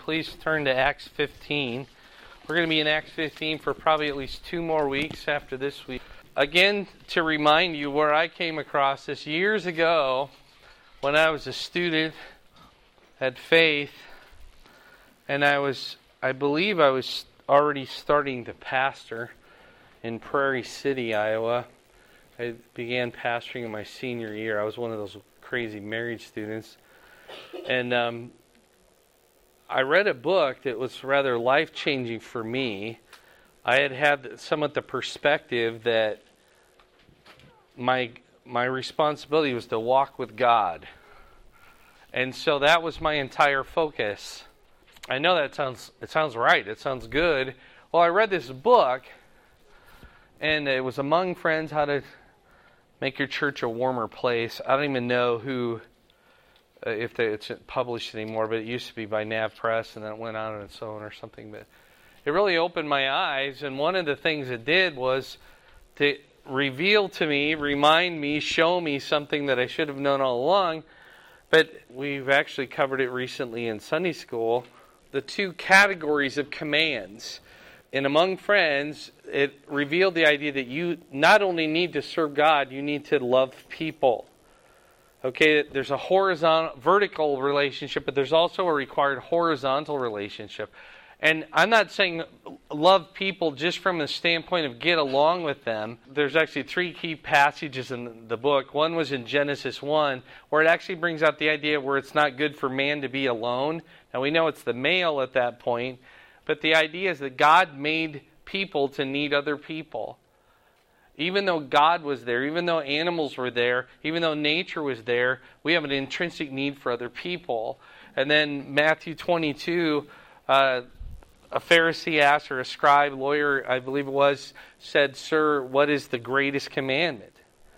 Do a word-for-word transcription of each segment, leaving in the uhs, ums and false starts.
Please turn to Acts fifteen. We're going to be in Acts fifteen for probably at least two more weeks after this week. Again, to remind you where I came across this years ago when I was a student at Faith, and I was, I believe I was already starting to pastor in Prairie City, Iowa. I began pastoring in my senior year. I was one of those crazy married students. And um, I read a book that was rather life-changing for me. I had had somewhat the perspective that my my responsibility was to walk with God. And so that was my entire focus. I know that sounds it sounds right. It sounds good. Well, I read this book, and it was Among Friends, How to Make Your Church a Warmer Place. I don't even know who... Uh, if they, it's published anymore, but it used to be by Nav Press, and then it went on and so on or something. But it really opened my eyes, and one of the things it did was to reveal to me, remind me, show me something that I should have known all along. But we've actually covered it recently in Sunday school, the two categories of commands. And Among Friends, it revealed the idea that you not only need to serve God, you need to love people. Okay, there's a horizontal, vertical relationship, but there's also a required horizontal relationship. And I'm not saying love people just from the standpoint of get along with them. There's actually three key passages in the book. One was in Genesis one, where it actually brings out the idea where it's not good for man to be alone. Now we know it's the male at that point, but the idea is that God made people to need other people. Even though God was there, even though animals were there, even though nature was there, we have an intrinsic need for other people. And then Matthew twenty-two, uh, a Pharisee asked, or a scribe, lawyer, I believe it was, said, "Sir, what is the greatest commandment?"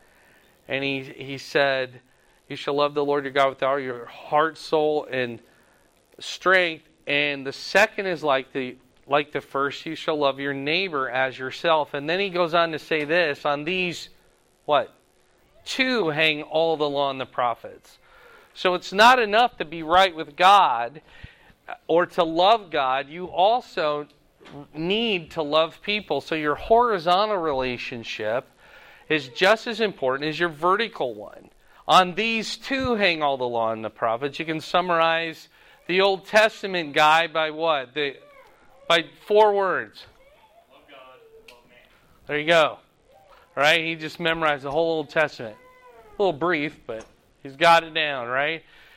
And he he said, "You shall love the Lord your God with all your heart, soul, and strength. And the second is like the Like the first, you shall love your neighbor as yourself." And then he goes on to say this, on these, what? Two hang all the law and the prophets. So it's not enough to be right with God or to love God. You also need to love people. So your horizontal relationship is just as important as your vertical one. On these two hang all the law and the prophets. You can summarize the Old Testament guy by what? The By four words. Love God and love man. There you go. All right, he just memorized the whole Old Testament. A little brief, but he's got it down, right?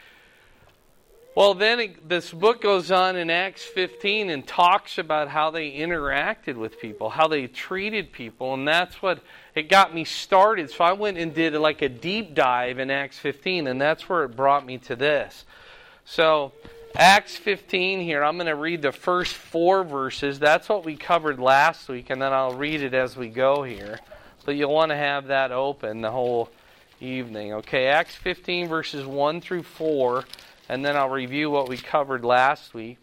Well, then it, this book goes on in Acts fifteen and talks about how they interacted with people, how they treated people, and that's what it got me started. So I went and did like a deep dive in Acts fifteen, and that's where it brought me to this. So Acts fifteen here, I'm going to read the first four verses. That's what we covered last week, and then I'll read it as we go here. But you'll want to have that open the whole evening. Okay, Acts fifteen verses one through four, and then I'll review what we covered last week.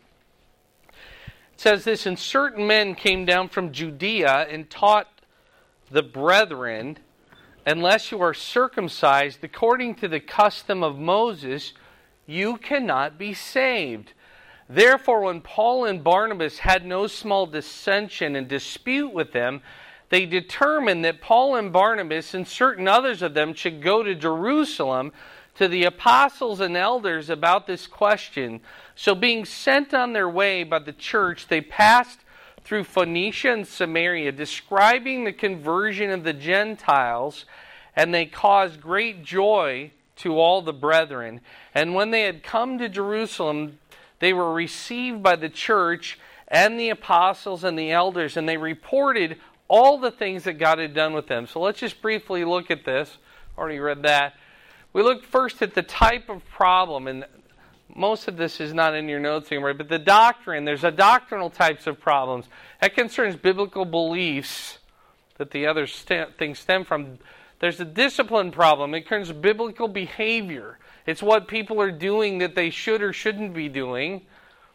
It says this, "And certain men came down from Judea and taught the brethren, unless you are circumcised according to the custom of Moses, you cannot be saved. Therefore, when Paul and Barnabas had no small dissension and dispute with them, they determined that Paul and Barnabas and certain others of them should go to Jerusalem to the apostles and elders about this question. So being sent on their way by the church, they passed through Phoenicia and Samaria, describing the conversion of the Gentiles, and they caused great joy to all the brethren. And when they had come to Jerusalem, they were received by the church and the apostles and the elders, and they reported all the things that God had done with them." So let's just briefly look at this. Already read that. We look first at the type of problem, and most of this is not in your notes anymore, but the doctrine, there's a doctrinal types of problems. That concerns biblical beliefs that the other st- things stem from. There's a discipline problem. It concerns biblical behavior. It's what people are doing that they should or shouldn't be doing.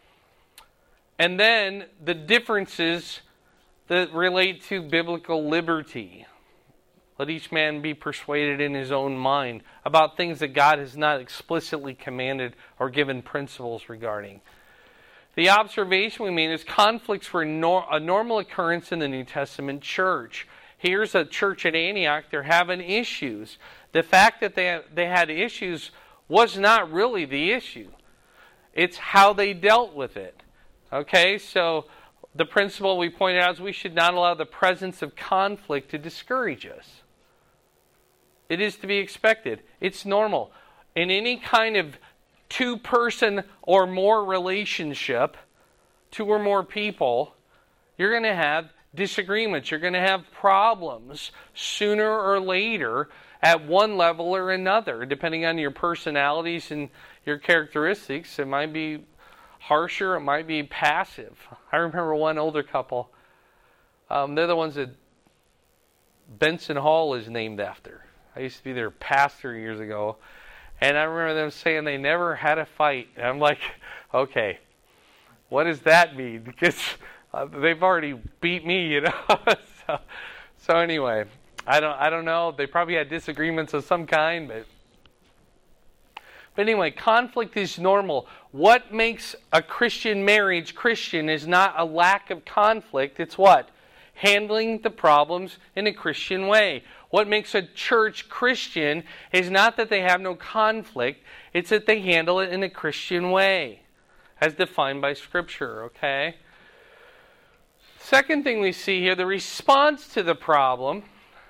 And then the differences that relate to biblical liberty. Let each man be persuaded in his own mind about things that God has not explicitly commanded or given principles regarding. The observation we made is conflicts were nor- a normal occurrence in the New Testament church. Here's a church at Antioch, they're having issues. The fact that they, they had issues was not really the issue. It's how they dealt with it. Okay, so the principle we pointed out is we should not allow the presence of conflict to discourage us. It is to be expected. It's normal. In any kind of two-person or more relationship, two or more people, you're going to have disagreements. You're going to have problems sooner or later at one level or another, depending on your personalities and your characteristics. It might be harsher, it might be passive. I remember one older couple. Um, they're the ones that Benson Hall is named after. I used to be their pastor years ago. And I remember them saying they never had a fight. And I'm like, okay, what does that mean? Because uh, they've already beat me, you know. so, so anyway, I don't, I don't know. They probably had disagreements of some kind, but, but anyway, conflict is normal. What makes a Christian marriage Christian is not a lack of conflict. It's what? Handling the problems in a Christian way. What makes a church Christian is not that they have no conflict, it's that they handle it in a Christian way, as defined by Scripture, okay? Second thing we see here, the response to the problem.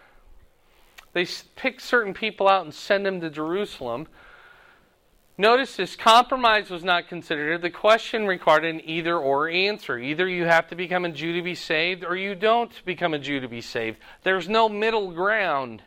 They pick certain people out and send them to Jerusalem. Notice this, compromise was not considered. The question required an either-or answer. Either you have to become a Jew to be saved, or you don't become a Jew to be saved. There's no middle ground.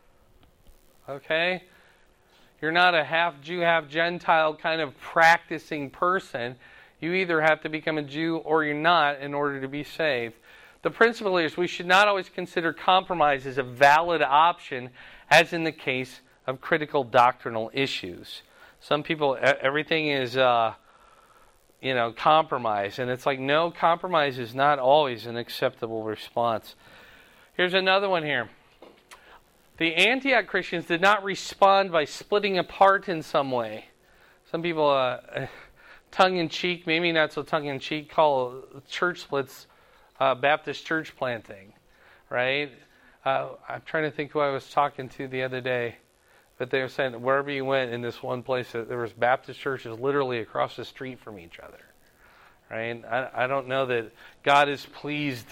Okay? You're not a half Jew, half Gentile kind of practicing person. You either have to become a Jew or you're not in order to be saved. The principle is we should not always consider compromise as a valid option, as in the case of critical doctrinal issues. Some people, everything is, uh, you know, compromise. And it's like, no, compromise is not always an acceptable response. Here's another one here. The Antioch Christians did not respond by splitting apart in some way. Some people, uh, tongue-in-cheek, maybe not so tongue-in-cheek, call church splits uh, Baptist church planting, right? Uh, I'm trying to think who I was talking to the other day. But they were saying that wherever you went in this one place, there was Baptist churches literally across the street from each other. Right? I, I don't know that God is pleased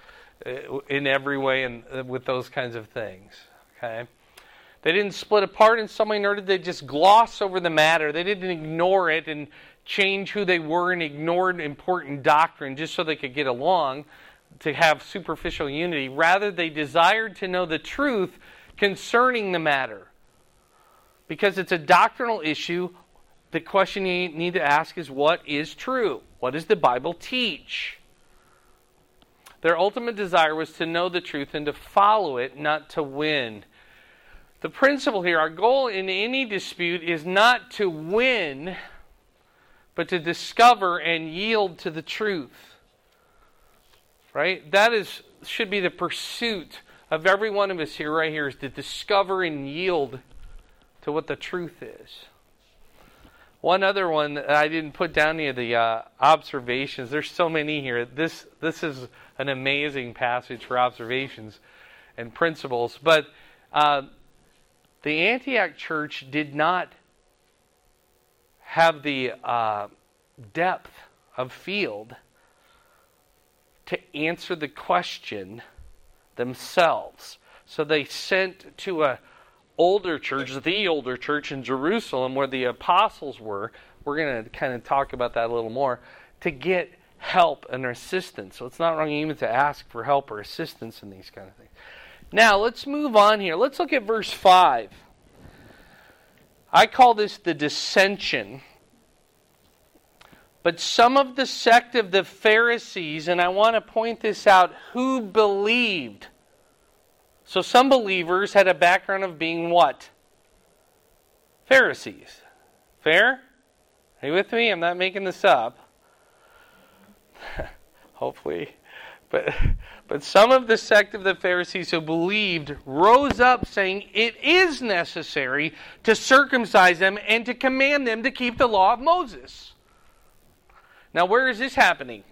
in every way and with those kinds of things. Okay? They didn't split apart in some way, nor did they just gloss over the matter. They didn't ignore it and change who they were and ignored important doctrine just so they could get along to have superficial unity. Rather, they desired to know the truth concerning the matter. Because it's a doctrinal issue, the question you need to ask is, what is true? What does the Bible teach? Their ultimate desire was to know the truth and to follow it, not to win. The principle here, our goal in any dispute is not to win, but to discover and yield to the truth. Right? That is should be the pursuit of every one of us here, right here, is to discover and yield to what the truth is. One other one that I didn't put down here, the uh, observations. There's so many here. This this is an amazing passage for observations and principles. But uh, the Antioch church did not have the uh, depth of field to answer the question themselves. So they sent to a older church, the older church in Jerusalem where the apostles were. We're going to kind of talk about that a little more, to get help and assistance. So it's not wrong even to ask for help or assistance in these kind of things. Now, let's move on here. Let's look at verse five. I call this the dissension. But some of the sect of the Pharisees, and I want to point this out, who believed. So some believers had a background of being what? Pharisees. Fair? Are you with me? I'm not making this up. Hopefully. But, but some of the sect of the Pharisees who believed rose up saying it is necessary to circumcise them and to command them to keep the law of Moses. Now, where is this happening?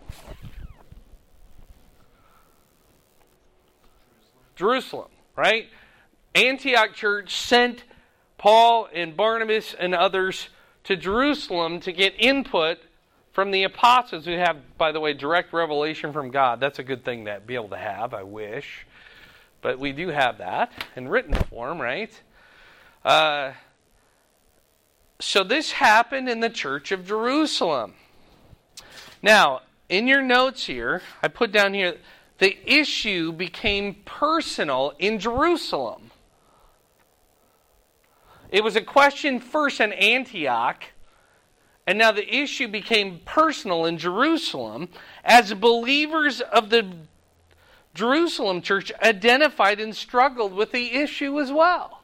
Jerusalem, right? Antioch church sent Paul and Barnabas and others to Jerusalem to get input from the apostles who have, by the way, direct revelation from God. That's a good thing to be able to have, I wish. But we do have that in written form, right? Uh, so this happened in the church of Jerusalem. Now, in your notes here, I put down here, the issue became personal in Jerusalem. It was a question first in Antioch, and now the issue became personal in Jerusalem as believers of the Jerusalem church identified and struggled with the issue as well.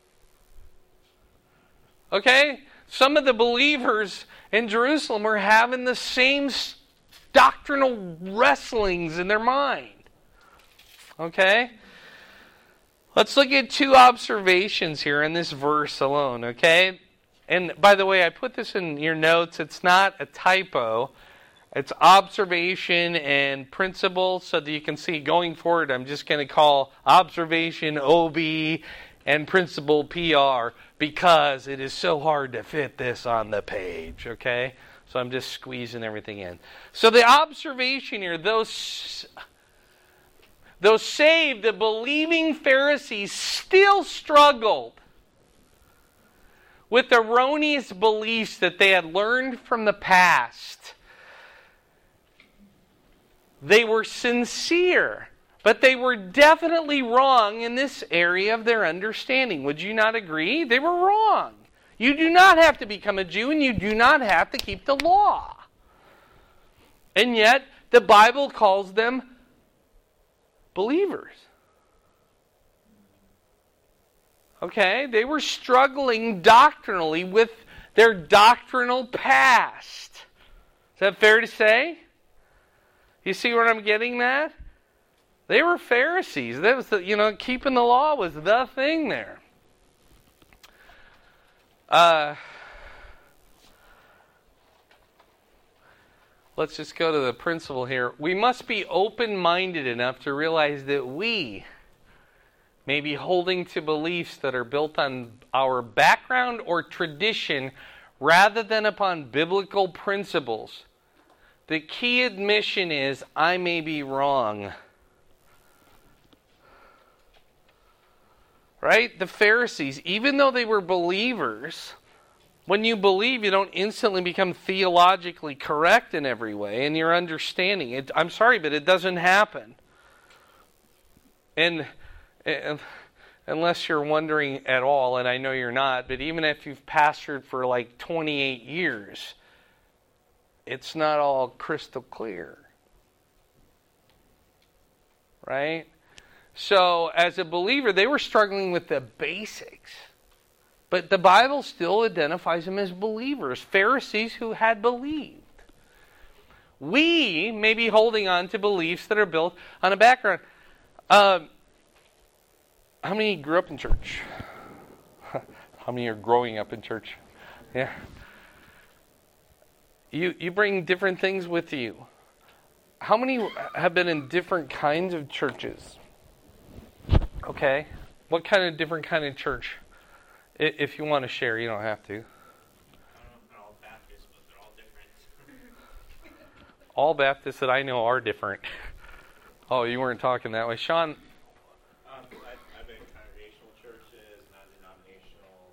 Okay? Some of the believers in Jerusalem were having the same doctrinal wrestlings in their mind. Okay? Let's look at two observations here in this verse alone, okay? And by the way, I put this in your notes. It's not a typo. It's observation and principle so that you can see going forward. I'm just going to call observation O B and principle P R because it is so hard to fit this on the page, okay? So I'm just squeezing everything in. So the observation here, those, those saved, the believing Pharisees still struggled with erroneous beliefs that they had learned from the past. They were sincere, but they were definitely wrong in this area of their understanding. Would you not agree? They were wrong. You do not have to become a Jew, and you do not have to keep the law. And yet, the Bible calls them believers. Okay? They were struggling doctrinally with their doctrinal past. Is that fair to say? You see where I'm getting at? They were Pharisees. That was the, you know, keeping the law was the thing there. Uh, let's just go to the principle here. We must be open-minded enough to realize that we may be holding to beliefs that are built on our background or tradition rather than upon biblical principles. The key admission is, I may be wrong. Right? The Pharisees, even though they were believers, when you believe, you don't instantly become theologically correct in every way in your understanding. It, I'm sorry, but it doesn't happen. And, and unless you're wondering at all, and I know you're not, but even if you've pastored for like twenty-eight years, it's not all crystal clear. Right? So, as a believer, they were struggling with the basics. But the Bible still identifies them as believers, Pharisees who had believed. We may be holding on to beliefs that are built on a background. Uh, how many grew up in church? How many are growing up in church? Yeah. You you bring different things with you. How many have been in different kinds of churches? Okay. What kind of different kind of church? If you want to share, you don't have to. I don't know if they're all Baptists, but they're all different. All Baptists that I know are different. Oh, you weren't talking that way. Sean? Um, I've, I've been in congregational churches, non-denominational,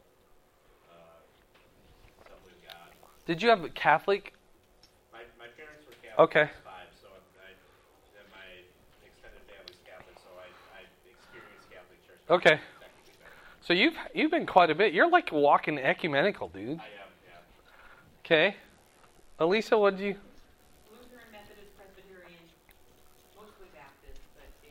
uh, Assembly of God. Did you have a Catholic? My, my parents were Catholic. Okay. Five, so I, and my extended family's Catholic, so I, I experienced Catholic church. Okay. So you've you've been quite a bit. You're like walking ecumenical, dude. I am, yeah. Okay. Elisa, what did you? Lutheran, Methodist, Presbyterian, mostly Baptist, but the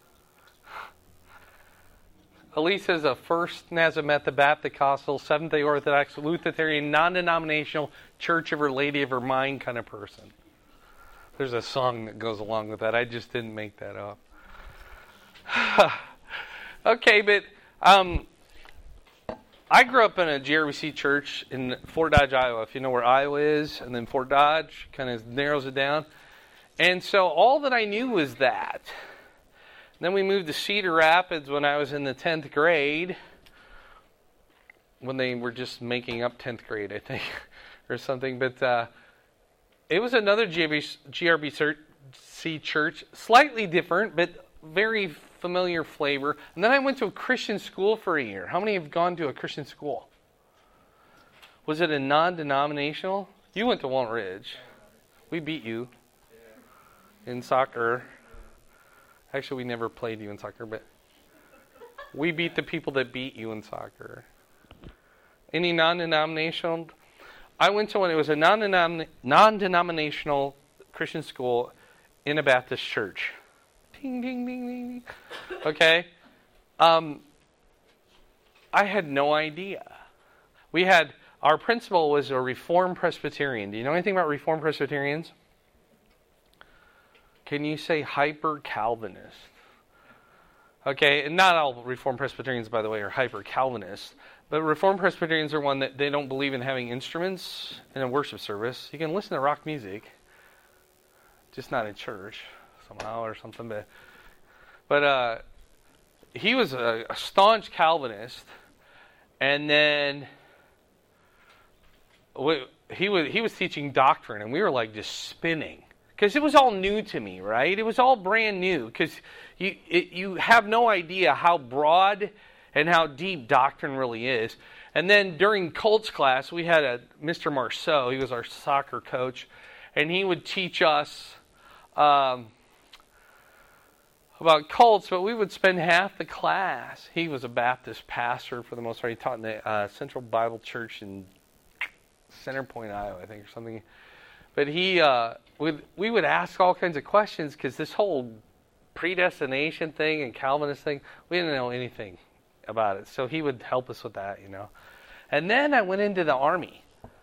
others. Elisa's a First Nazareth Baptist, Seventh-day Orthodox, Lutheran, non-denominational, Church of Our Lady of Her Mind kind of person. There's a song that goes along with that. I just didn't make that up. Okay, but um, I grew up in a G R B C church in Fort Dodge, Iowa. If you know where Iowa is, and then Fort Dodge kind of narrows it down. And so all that I knew was that. Then we moved to Cedar Rapids when I was in the tenth grade, when they were just making up tenth grade, I think, or something. But uh, it was another G R B C church, slightly different, but very familiar flavor. And then I went to a Christian school for a year. How many have gone to a Christian school? Was it a non-denominational? You went to Walnut Ridge. We beat you in soccer. Actually, we never played you in soccer, but we beat the people that beat you in soccer. Any non-denominational? I went to one. It was a non-denom- non-denominational Christian school in a Baptist church. Ding, ding, ding, ding. Okay. Um, I had no idea. We had, our principal was a Reformed Presbyterian. Do you know anything about Reformed Presbyterians? Can you say hyper-Calvinist? Okay, and not all Reformed Presbyterians, by the way, are hyper-Calvinist. But Reformed Presbyterians are one that they don't believe in having instruments in a worship service. You can listen to rock music, just not in church somehow or something. But, but uh, he was a, a staunch Calvinist, and then we, he was he was teaching doctrine, and we were like just spinning. Because it was all new to me, right? It was all brand new. Because you it, you have no idea how broad and how deep doctrine really is. And then during Colts class, we had a Mister Marceau. He was our soccer coach. And he would teach us um, about Colts, but we would spend half the class. He was a Baptist pastor for the most part. He taught in the uh, Central Bible Church in Center Point, Iowa, I think, or something. But he, uh, would, we would ask all kinds of questions because this whole predestination thing and Calvinist thing, we didn't know anything about it. So he would help us with that, you know. And then I went into the Army.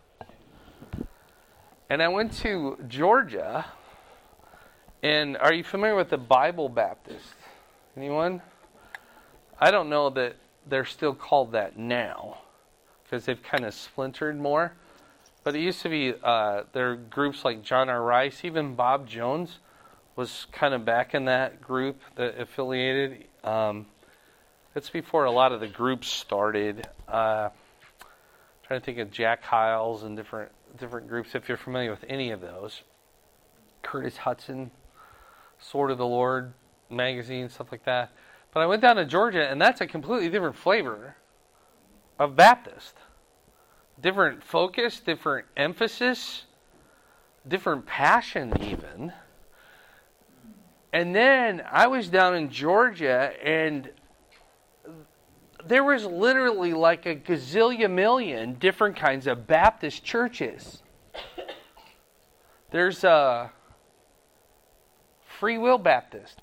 And I went to Georgia. And are you familiar with the Bible Baptist? Anyone? I don't know that they're still called that now because they've kind of splintered more. But it used to be, uh, there are groups like John R. Rice, even Bob Jones was kind of back in that group that affiliated. Um, it's before a lot of the groups started. Uh, trying to think of Jack Hyles and different different groups, if you're familiar with any of those. Curtis Hudson, Sword of the Lord magazine, stuff like that. But I went down to Georgia, and that's a completely different flavor of Baptist. Different focus, different emphasis, different passion even. And then I was down in Georgia, and there was literally like a gazillion million different kinds of Baptist churches. There's a Free Will Baptist.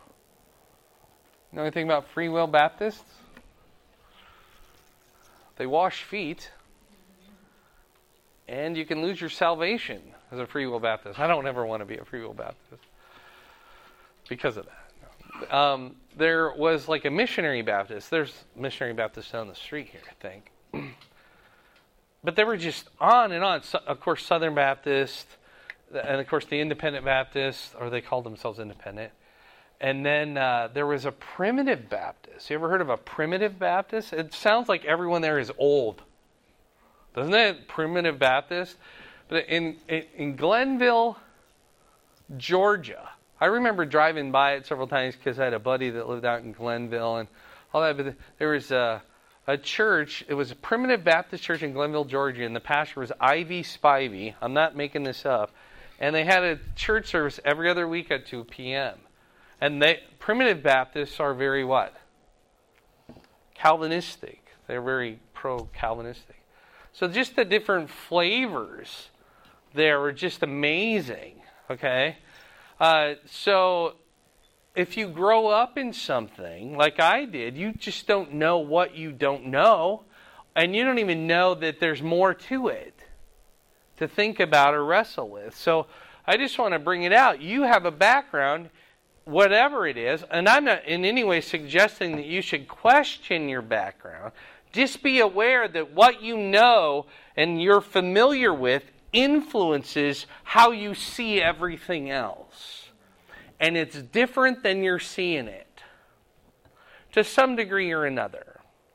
Know anything about Free Will Baptists? They wash feet. And you can lose your salvation as a Free Will Baptist. I don't ever want to be a Free Will Baptist because of that. No. Um, there was like a Missionary Baptist. There's Missionary Baptists down the street here, I think. But they were just on and on. So, of course, Southern Baptist, and of course the Independent Baptist, or they called themselves Independent. And then uh, there was a Primitive Baptist. You ever heard of a Primitive Baptist? It sounds like everyone there is old. Doesn't it? Primitive Baptist. But in, in in Glenville, Georgia, I remember driving by it several times because I had a buddy that lived out in Glenville and all that. But there was a, a church. It was a Primitive Baptist church in Glenville, Georgia, and the pastor was Ivy Spivey. I'm not making this up. And they had a church service every other week at two p.m. And they Primitive Baptists are very what? Calvinistic. They're very pro-Calvinistic. So just the different flavors there were just amazing, okay? Uh, so if you grow up in something like I did, you just don't know what you don't know, and you don't even know that there's more to it to think about or wrestle with. So I just want to bring it out. You have a background, whatever it is, and I'm not in any way suggesting that you should question your background. Just be aware that what you know and you're familiar with influences how you see everything else. And it's different than you're seeing it, to some degree or another.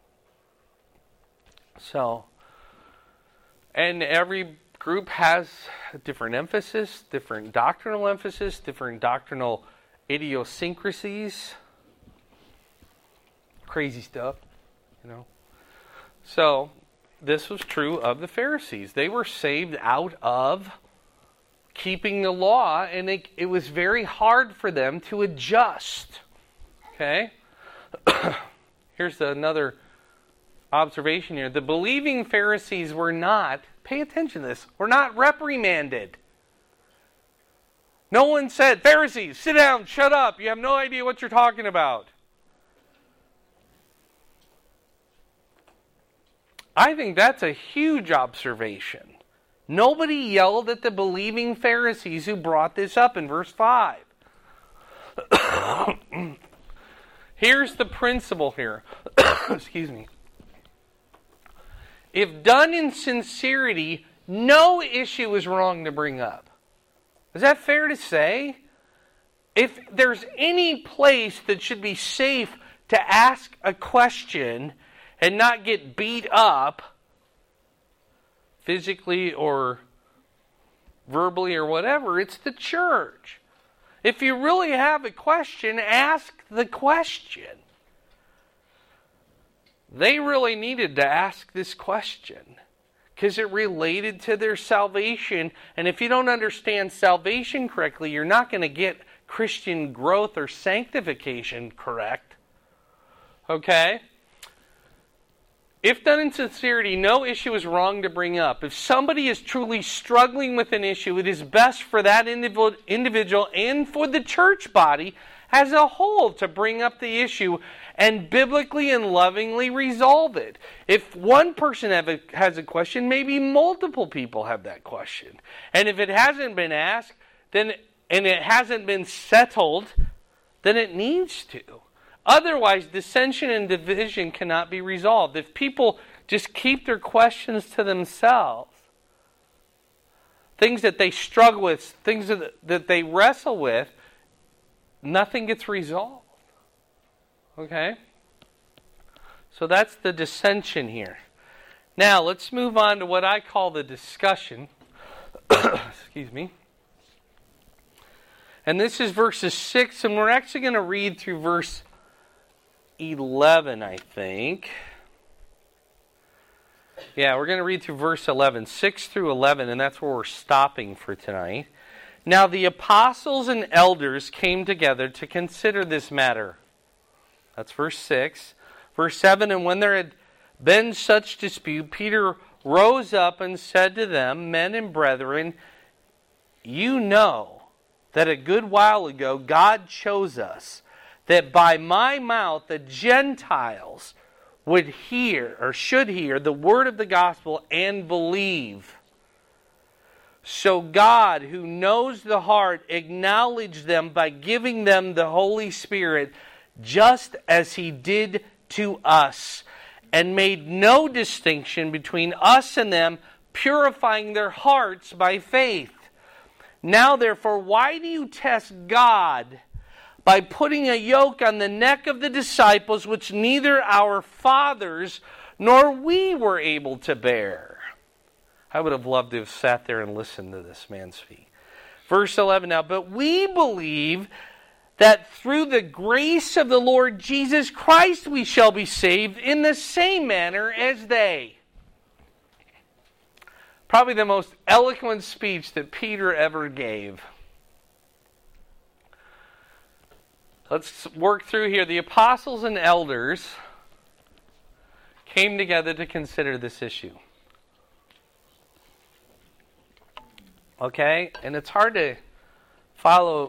So, and every group has a different emphasis, different doctrinal emphasis, different doctrinal idiosyncrasies. Crazy stuff, you know. So, this was true of the Pharisees. They were saved out of keeping the law, and it, it was very hard for them to adjust. Okay? Here's another observation here. The believing Pharisees were not, pay attention to this, were not reprimanded. No one said, Pharisees, sit down, shut up, you have no idea what you're talking about. I think that's a huge observation. Nobody yelled at the believing Pharisees who brought this up in verse five. Here's the principle here. Excuse me. If done in sincerity, no issue is wrong to bring up. Is that fair to say? If there's any place that should be safe to ask a question and not get beat up physically or verbally or whatever, it's the church. If you really have a question, ask the question. They really needed to ask this question because it related to their salvation. And if you don't understand salvation correctly, you're not going to get Christian growth or sanctification correct. Okay? If done in sincerity, no issue is wrong to bring up. If somebody is truly struggling with an issue, it is best for that individual and for the church body as a whole to bring up the issue and biblically and lovingly resolve it. If one person have a, has a question, maybe multiple people have that question. And if it hasn't been asked, then and it hasn't been settled, then it needs to. Otherwise, dissension and division cannot be resolved. If people just keep their questions to themselves, things that they struggle with, things that, that they wrestle with, nothing gets resolved. Okay? So that's the dissension here. Now, let's move on to what I call the discussion. Excuse me. And this is verses six, and we're actually going to read through verse eleven, I think. Yeah, we're going to read through verse eleven, six through eleven, and that's where we're stopping for tonight. Now the apostles and elders came together to consider this matter. That's verse six. Verse seven, and when there had been such dispute, Peter rose up and said to them, Men and brethren, you know that a good while ago God chose us, that by my mouth the Gentiles would hear, or should hear, the word of the gospel and believe. So God, who knows the heart, acknowledged them by giving them the Holy Spirit, just as He did to us, and made no distinction between us and them, purifying their hearts by faith. Now therefore, why do you test God by putting a yoke on the neck of the disciples which neither our fathers nor we were able to bear? I would have loved to have sat there and listened to this man speak. Verse eleven now, but we believe that through the grace of the Lord Jesus Christ we shall be saved in the same manner as they. Probably the most eloquent speech that Peter ever gave. Let's work through here. The apostles and elders came together to consider this issue. Okay? And it's hard to follow.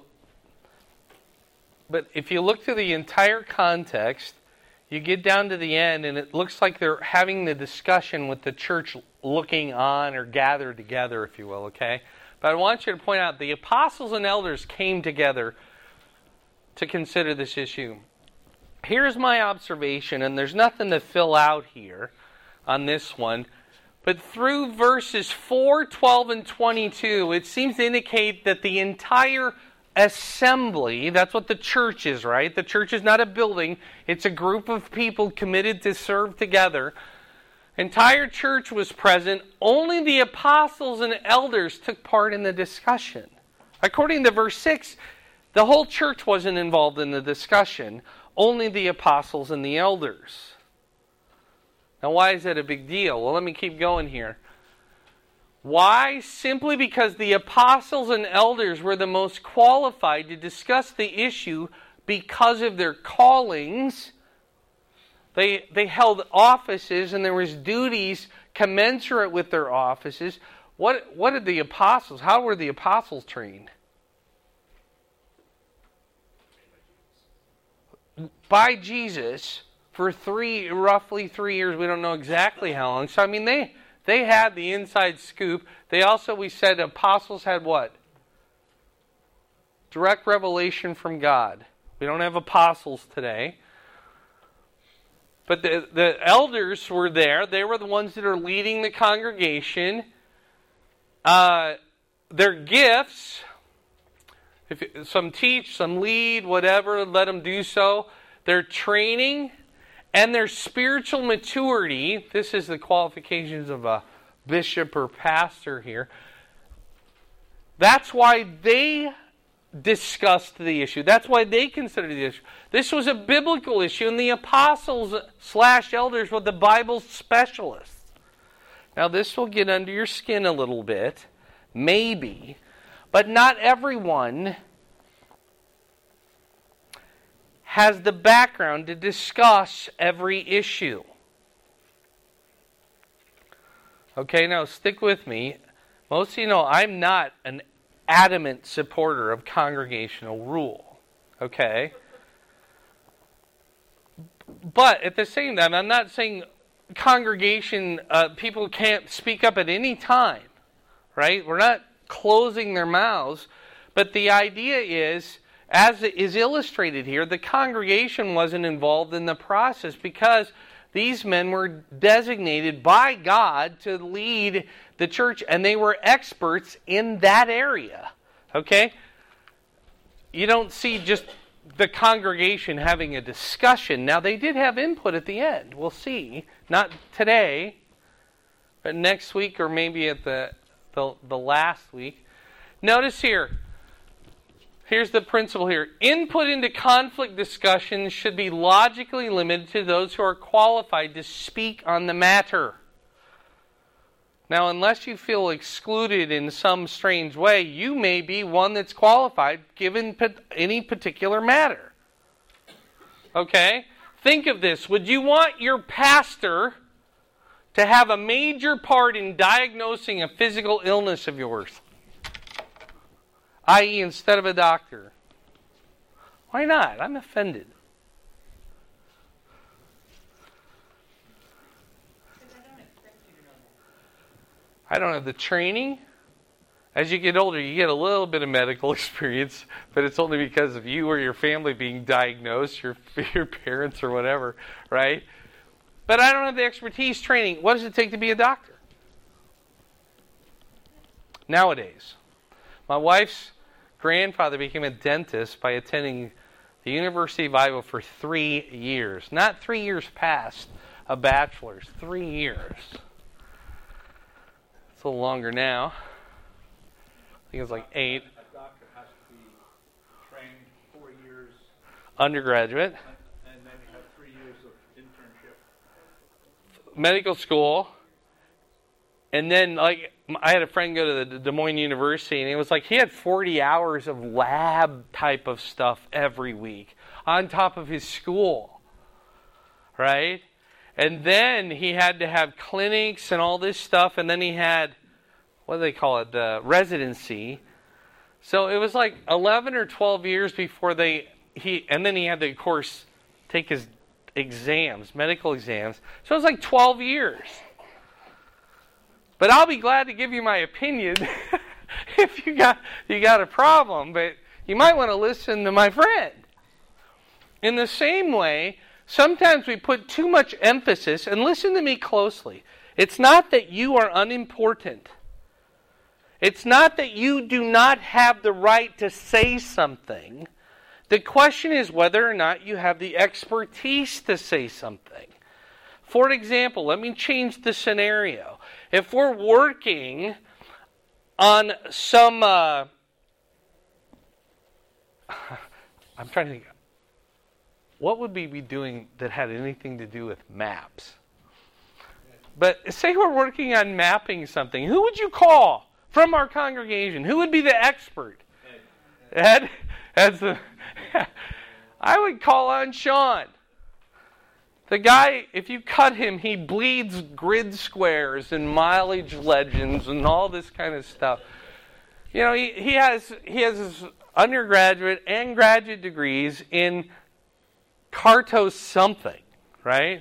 But if you look through the entire context, you get down to the end and it looks like they're having the discussion with the church looking on or gathered together, if you will, okay? But I want you to point out the apostles and elders came together to consider this issue. here's my observation, and there's nothing to fill out here on this one, but through verses four, twelve, and twenty-two, it seems to indicate that the entire assembly, that's what the church is, right? The church is not a building, it's a group of people committed to serve together. Entire church was present. Only the apostles and elders took part in the discussion. According to verse six, the whole church wasn't involved in the discussion. Only the apostles and the elders. Now, why is that a big deal? Well, let me keep going here. Why? Simply because the apostles and elders were the most qualified to discuss the issue because of their callings. They, they held offices and there was duties commensurate with their offices. What, what did the apostles, how were the apostles trained? By Jesus for three, roughly three years. We don't know exactly how long. So, I mean, they... They had the inside scoop. They also, we said, apostles had what? Direct revelation from God. We don't have apostles today. But the, the elders were there. They were the ones that are leading the congregation. Uh, their gifts, if some teach, some lead, whatever, let them do so. Their training and their spiritual maturity, this is the qualifications of a bishop or pastor here. That's why they discussed the issue. That's why they considered the issue. This was a biblical issue, and the apostles slash elders were the Bible specialists. Now, this will get under your skin a little bit, maybe, but not everyone has the background to discuss every issue. Okay, now stick with me. Most of you know I'm not an adamant supporter of congregational rule. Okay? But at the same time, I'm not saying congregation, uh, people can't speak up at any time. Right? We're not closing their mouths. But the idea is, as is illustrated here, the congregation wasn't involved in the process because these men were designated by God to lead the church, and they were experts in that area. Okay? You don't see just the congregation having a discussion. Now, they did have input at the end. We'll see. Not today, but next week or maybe at the, the, the last week. Notice here, here's the principle here. Input into conflict discussions should be logically limited to those who are qualified to speak on the matter. Now, unless you feel excluded in some strange way, you may be one that's qualified given any particular matter. Okay? Think of this. Would you want your pastor to have a major part in diagnosing a physical illness of yours? that is, instead of a doctor. Why not? I'm offended. Because I don't expect you to know that. I don't have the training. As you get older, you get a little bit of medical experience, but it's only because of you or your family being diagnosed, your, your parents or whatever, right? But I don't have the expertise training. What does it take to be a doctor? Nowadays, my wife's grandfather became a dentist by attending the University of Iowa for three years. Not three years past a bachelor's, three years. It's a little longer now. I think it's like eight. A doctor has to be trained four years. Undergraduate. And then you have three years of internship. Medical school. And then, like, I had a friend go to the Des Moines University, and it was like he had forty hours of lab type of stuff every week on top of his school, right? And then he had to have clinics and all this stuff, and then he had, what do they call it, the residency. So it was like eleven or twelve years before they, he, and then he had to, of course, take his exams, medical exams. So it was like twelve years. But I'll be glad to give you my opinion if you got you got a problem. But you might want to listen to my friend. In the same way, sometimes we put too much emphasis, and listen to me closely. It's not that you are unimportant. It's not that you do not have the right to say something. The question is whether or not you have the expertise to say something. For example, let me change the scenario. If we're working on some... Uh, I'm trying to think. What would we be doing that had anything to do with maps? But say we're working on mapping something. Who would you call from our congregation? Who would be the expert? Ed? Ed? As the, I would call on Sean. The guy, if you cut him, he bleeds grid squares and mileage legends and all this kind of stuff. You know, he, he has he has his undergraduate and graduate degrees in Carto something, right?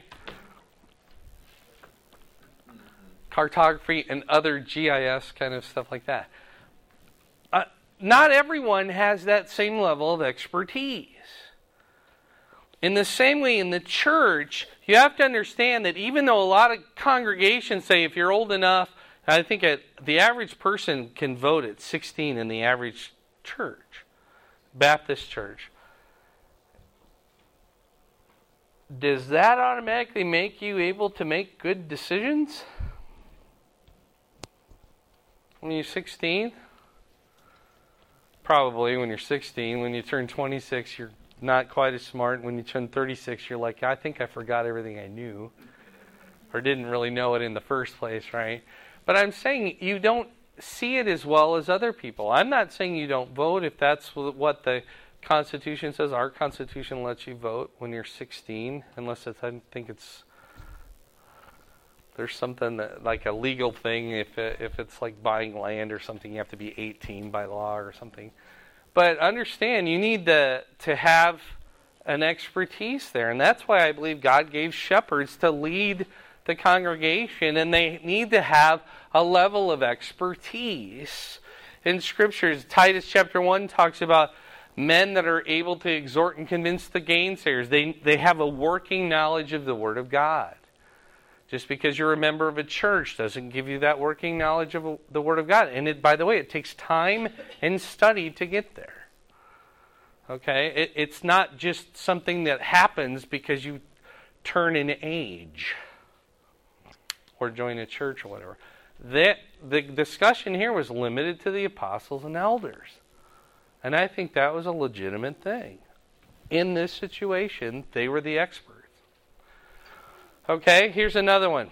Cartography and other G I S kind of stuff like that. Uh, not everyone has that same level of expertise. In the same way, in the church, you have to understand that even though a lot of congregations say if you're old enough, I think at, the average person can vote at sixteen in the average church, Baptist church. Does that automatically make you able to make good decisions when you're sixteen? Probably when you're sixteen. When you turn twenty-six, you're not quite as smart. When you turn thirty-six, you're like, I think I forgot everything I knew. Or didn't really know it in the first place, right? But I'm saying you don't see it as well as other people. I'm not saying you don't vote if that's what the Constitution says. Our Constitution lets you vote when you're sixteen, unless it's, I think it's, there's something that, like a legal thing. If it, if it's like buying land or something, you have to be eighteen by law or something. But understand, you need to to have an expertise there, and that's why I believe God gave shepherds to lead the congregation, and they need to have a level of expertise. In Scriptures, Titus chapter one talks about men that are able to exhort and convince the gainsayers. They, they have a working knowledge of the Word of God. Just because you're a member of a church doesn't give you that working knowledge of the Word of God. And it, by the way, it takes time and study to get there. Okay? It, it's not just something that happens because you turn an age or join a church or whatever. That, the discussion here was limited to the apostles and elders. And I think that was a legitimate thing. In this situation, they were the experts. Okay, here's another one.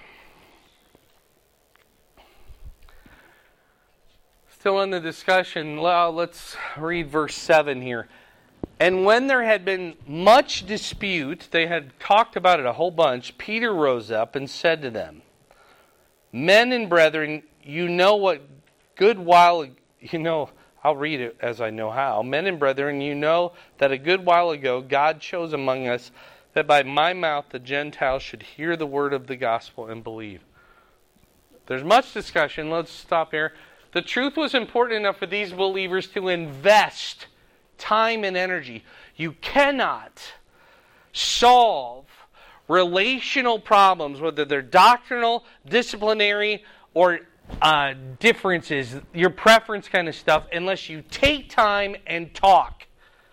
Still in the discussion, well, let's read verse seven here. And when there had been much dispute, they had talked about it a whole bunch, Peter rose up and said to them, Men and brethren, you know what good while, you know, I'll read it as I know how. Men and brethren, you know that a good while ago God chose among us that by my mouth the Gentiles should hear the word of the gospel and believe. There's much discussion. Let's stop here. The truth was important enough for these believers to invest time and energy. You cannot solve relational problems, whether they're doctrinal, disciplinary, or uh, differences, your preference kind of stuff, unless you take time and talk.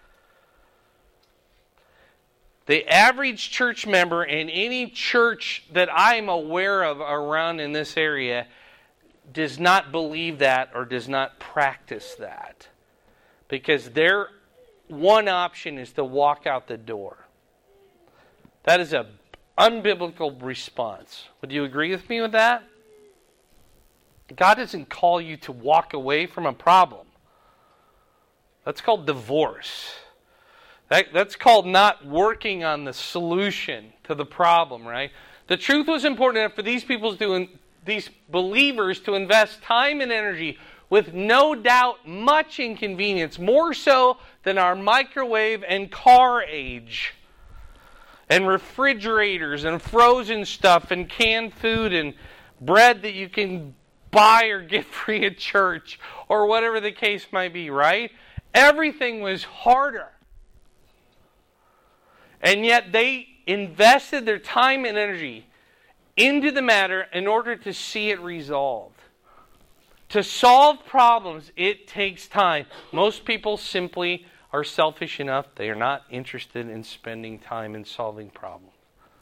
The average church member in any church that I'm aware of around in this area does not believe that or does not practice that. Because their one option is to walk out the door. That is an unbiblical response. Would you agree with me with that? God doesn't call you to walk away from a problem. That's called divorce. That, that's called not working on the solution to the problem, right? The truth was important enough for these people to, these believers to invest time and energy with no doubt much inconvenience, more so than our microwave and car age, and refrigerators and frozen stuff and canned food and bread that you can buy or get free at church or whatever the case might be, right? Everything was harder. And yet they invested their time and energy into the matter in order to see it resolved. To solve problems, it takes time. Most people simply are selfish enough, they are not interested in spending time in solving problems.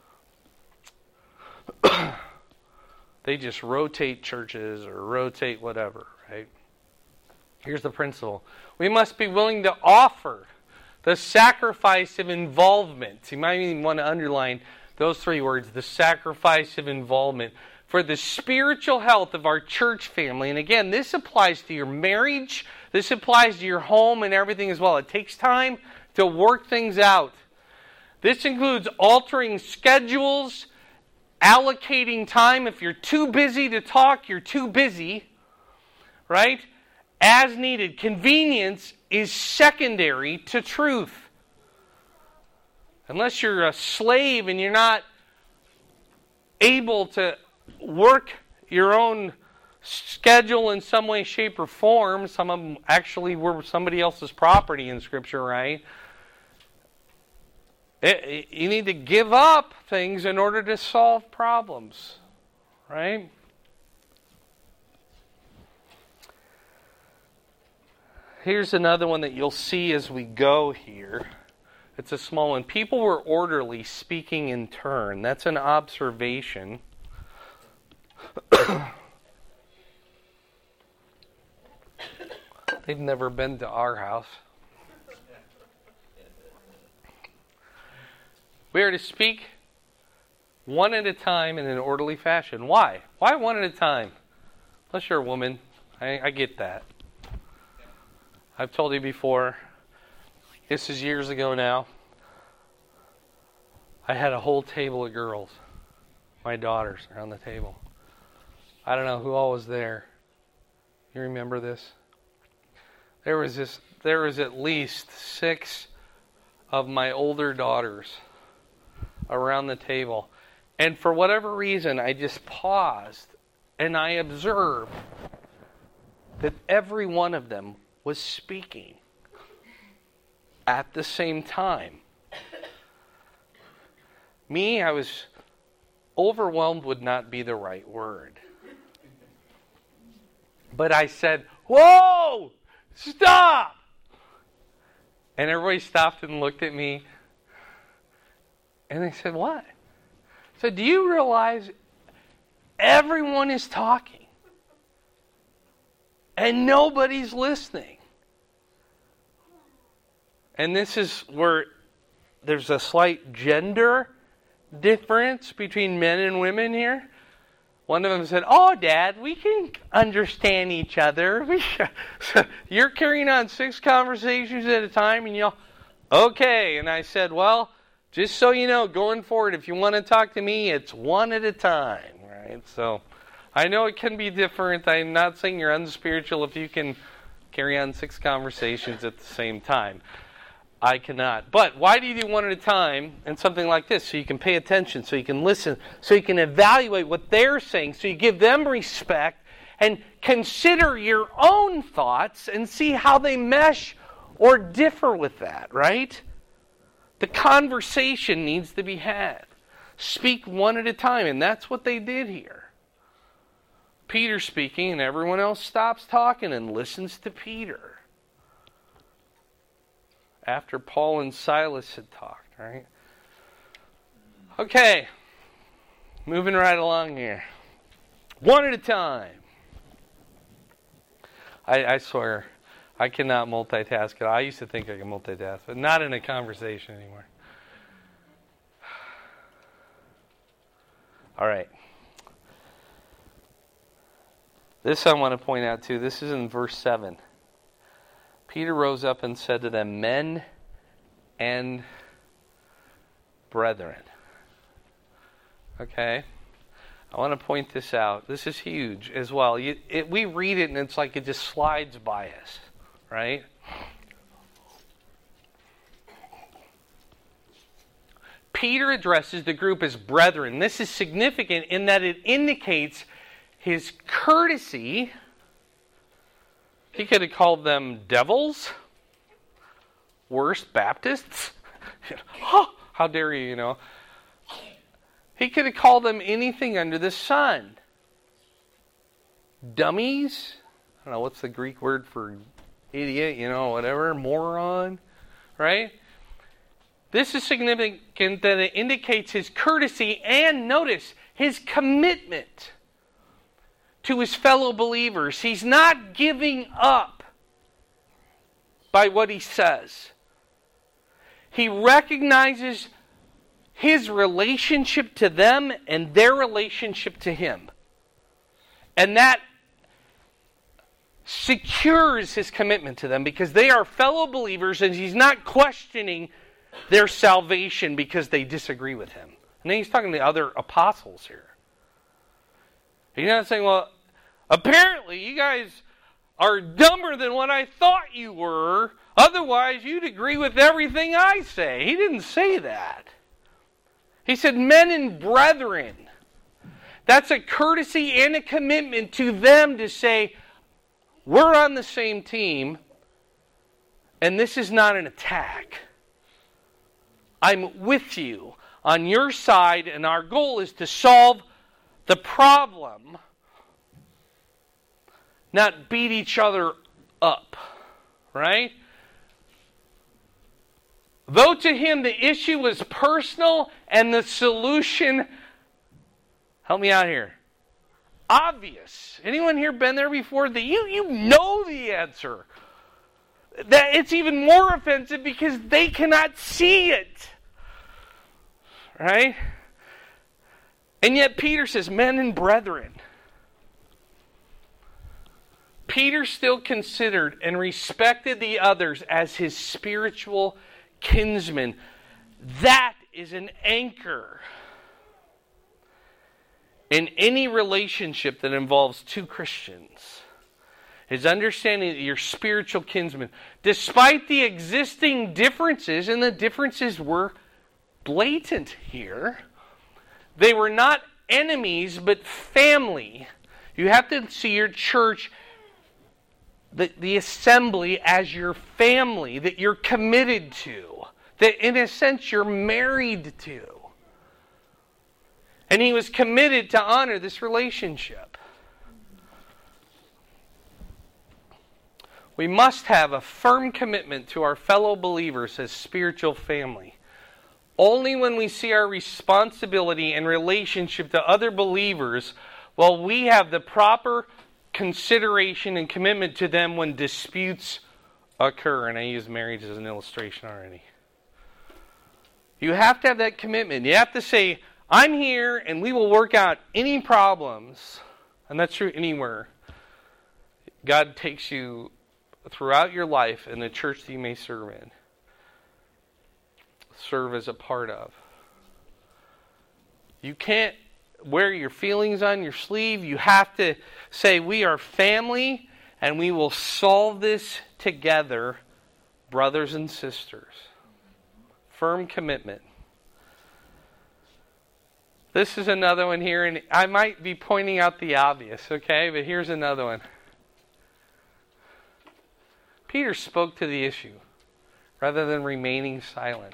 They just rotate churches or rotate whatever, right? Here's the principle. We must be willing to offer the sacrifice of involvement. You might even want to underline those three words, the sacrifice of involvement, for the spiritual health of our church family. And again, this applies to your marriage, this applies to your home and everything as well. It takes time to work things out. This includes altering schedules, allocating time. If you're too busy to talk, you're too busy, right? As needed. Convenience is secondary to truth. Unless you're a slave and you're not able to work your own schedule in some way, shape, or form. Some of them actually were somebody else's property in Scripture, right? It, it, you need to give up things in order to solve problems, right? Here's another one that you'll see as we go here. It's a small one. People were orderly, speaking in turn. That's an observation. They've never been to our house. We are to speak one at a time in an orderly fashion. Why? Why one at a time? Unless you're a woman. I, I get that. I've told you before, this is years ago now, I had a whole table of girls, my daughters, around the table. I don't know who all was there. You remember this? There was this. There was at least six of my older daughters around the table. And for whatever reason, I just paused and I observed that every one of them was speaking at the same time. Me, I was overwhelmed would not be the right word. But I said, "Whoa! Stop!" And everybody stopped and looked at me. And they said, "What?" I said, "Do you realize everyone is talking and nobody's listening?" And this is where there's a slight gender difference between men and women here. One of them said, "Oh, Dad, we can understand each other. We, you're carrying on six conversations at a time, and you'll, okay." And I said, "Well, just so you know, going forward, if you want to talk to me, it's one at a time, right?" So I know it can be different. I'm not saying you're unspiritual if you can carry on six conversations at the same time. I cannot. But why do you do one at a time and something like this? So you can pay attention, so you can listen, so you can evaluate what they're saying, so you give them respect and consider your own thoughts and see how they mesh or differ with that, right? The conversation needs to be had. Speak one at a time, and that's what they did here. Peter's speaking, and everyone else stops talking and listens to Peter. After Paul and Silas had talked, right? Okay, moving right along here. One at a time. I, I swear, I cannot multitask it. I used to think I could multitask, but not in a conversation anymore. All right. This I want to point out too. This is in verse seven. Peter rose up and said to them, "Men and brethren." Okay? I want to point this out. This is huge as well. You, it, we read it and it's like it just slides by us, right? Peter addresses the group as brethren. This is significant in that it indicates his courtesy. He could have called them devils, worse, Baptists. Oh, How dare you, you know? He could have called them anything under the sun. Dummies? I don't know, what's the Greek word for idiot, you know, whatever, moron, right? This is significant that it indicates his courtesy and, notice, his commitment to his fellow believers. He's not giving up by what he says. He recognizes his relationship to them and their relationship to him. And that secures his commitment to them because they are fellow believers and he's not questioning their salvation because they disagree with him. And then he's talking to the other apostles here. He's not saying, well, apparently you guys are dumber than what I thought you were. Otherwise, you'd agree with everything I say. He didn't say that. He said, men and brethren. That's a courtesy and a commitment to them to say, we're on the same team, and this is not an attack. I'm with you on your side, and our goal is to solve the problem, not beat each other up, right? Though to him the issue was personal and the solution, help me out here, obvious. Anyone here been there before? That you, you know the answer. That it's even more offensive because they cannot see it. Right? And yet Peter says, men and brethren. Peter still considered and respected the others as his spiritual kinsmen. That is an anchor in any relationship that involves two Christians. Is understanding that you're spiritual kinsmen. Despite the existing differences, and the differences were blatant here, they were not enemies but family. You have to see your church, the, the assembly, as your family that you're committed to, that in a sense you're married to. And he was committed to honor this relationship. We must have a firm commitment to our fellow believers as spiritual family. Only when we see our responsibility and relationship to other believers will we have the proper consideration and commitment to them when disputes occur. And I use marriage as an illustration already. You have to have that commitment. You have to say, I'm here and we will work out any problems. And that's true anywhere. God takes you throughout your life in the church that you may serve in. Serve as a part of. You can't wear your feelings on your sleeve. You have to say, we are family and we will solve this together, brothers and sisters. Firm commitment. This is another one here, and I might be pointing out the obvious, okay? But here's another one. Peter spoke to the issue rather than remaining silent.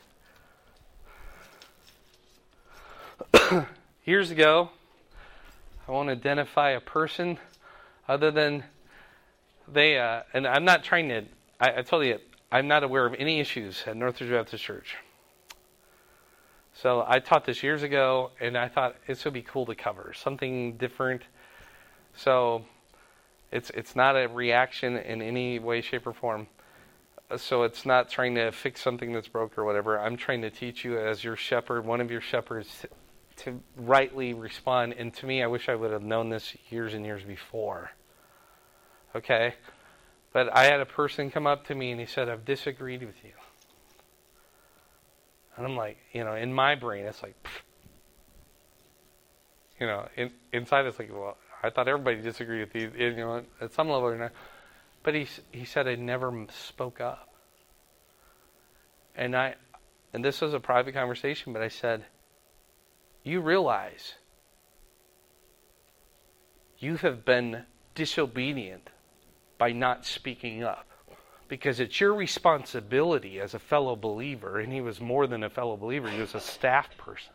Years ago, I won't identify a person other than they, uh, and I'm not trying to, I, I told you, I'm not aware of any issues at Northridge Baptist Church. So I taught this years ago, and I thought this would be cool to cover, something different. So it's it's not a reaction in any way, shape, or form. So it's not trying to fix something that's broke or whatever. I'm trying to teach you as your shepherd, one of your shepherds, to rightly respond. And to me, I wish I would have known this years and years before. Okay? But I had a person come up to me and he said, I've disagreed with you. And I'm like, you know, in my brain, it's like, pfft. You know, in, inside it's like, well, I thought everybody disagreed with you, you know, at some level or not. But he he said I never spoke up. And I, and this was a private conversation, but I said, you realize you have been disobedient by not speaking up. because it's your responsibility as a fellow believer, and he was more than a fellow believer, he was a staff person.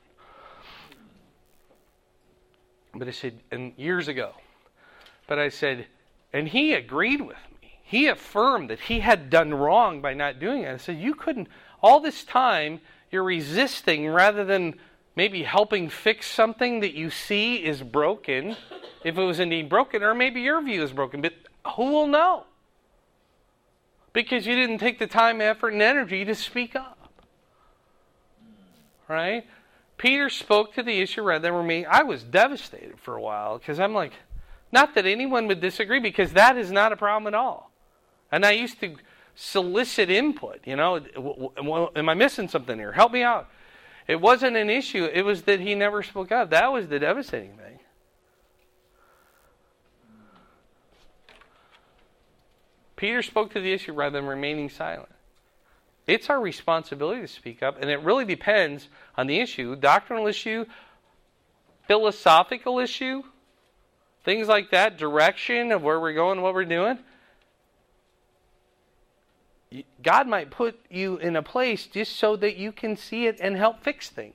But I said, and years ago, but I said, and he agreed with me. He affirmed that he had done wrong by not doing it. I said, you couldn't, all this time, you're resisting rather than maybe helping fix something that you see is broken, if it was indeed broken, or maybe your view is broken, but who will know? Because you didn't take the time, effort, and energy to speak up. Right? Peter spoke to the issue rather than remain. I was devastated for a while because I'm like, not that anyone would disagree, because that is not a problem at all. And I used to solicit input, you know, am I missing something here? Help me out. It wasn't an issue. It was that he never spoke up. That was the devastating thing. Peter spoke to the issue rather than remaining silent. It's our responsibility to speak up, and it really depends on the issue, doctrinal issue, philosophical issue, things like that, direction of where we're going, what we're doing. God might put you in a place just so that you can see it and help fix things.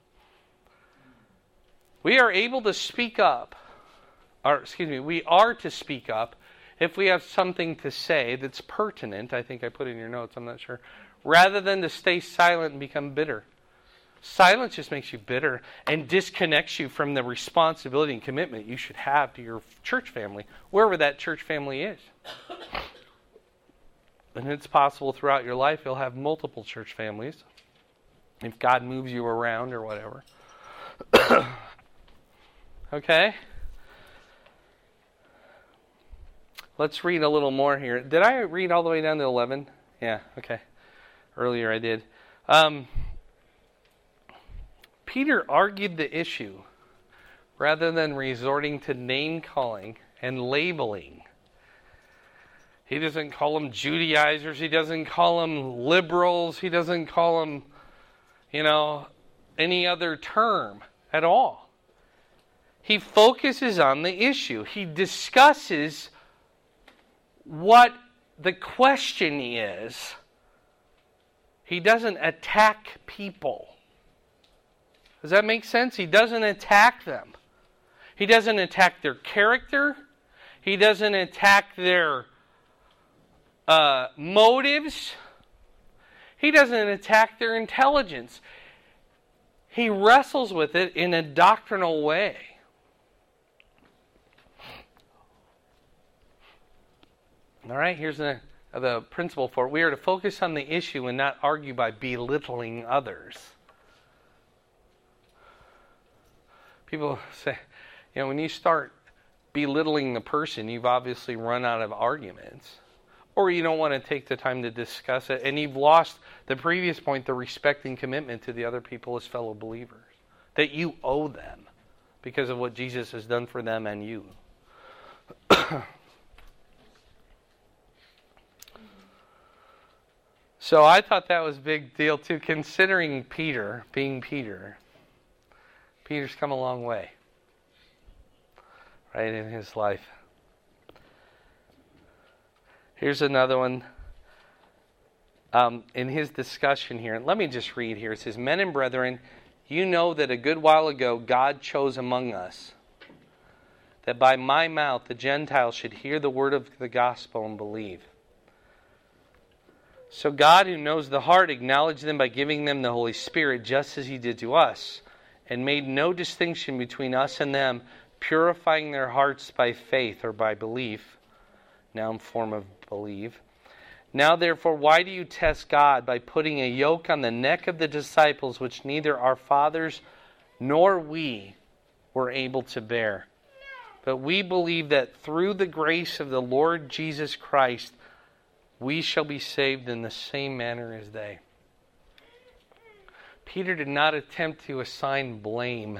We are able to speak up, or excuse me, we are to speak up if we have something to say that's pertinent. I think I put it in your notes, I'm not sure. Rather than to stay silent and become bitter. Silence just makes you bitter and disconnects you from the responsibility and commitment you should have to your church family, wherever that church family is. And it's possible throughout your life you'll have multiple church families if God moves you around or whatever. Okay? Let's read a little more here. Did I read all the way down to eleven? Yeah, okay. Earlier I did. Um, Peter argued the issue rather than resorting to name-calling and labeling. He doesn't call them Judaizers. He doesn't call them liberals. He doesn't call them, you know, any other term at all. He focuses on the issue. He discusses what the question is. He doesn't attack people. Does that make sense? He doesn't attack them. He doesn't attack their character. He doesn't attack their uh, motives. He doesn't attack their intelligence. He wrestles with it in a doctrinal way. All right, here's the, the principle for it. We are to focus on the issue and not argue by belittling others. People say, you know, when you start belittling the person, you've obviously run out of arguments. Or you don't want to take the time to discuss it, and you've lost the previous point, the respect and commitment to the other people as fellow believers. That you owe them because of what Jesus has done for them and you. So I thought that was a big deal too, considering Peter, being Peter. Peter's come a long way, right, in his life. Here's another one. Um, in his discussion here, let me just read here. It says, "Men and brethren, you know that a good while ago God chose among us, that by my mouth the Gentiles should hear the word of the gospel and believe. So God, who knows the heart, acknowledged them by giving them the Holy Spirit, just as He did to us, and made no distinction between us and them, purifying their hearts by faith," or by belief, noun form of believe. "Now therefore, why do you test God by putting a yoke on the neck of the disciples which neither our fathers nor we were able to bear? But we believe that through the grace of the Lord Jesus Christ, we shall be saved in the same manner as they." Peter did not attempt to assign blame.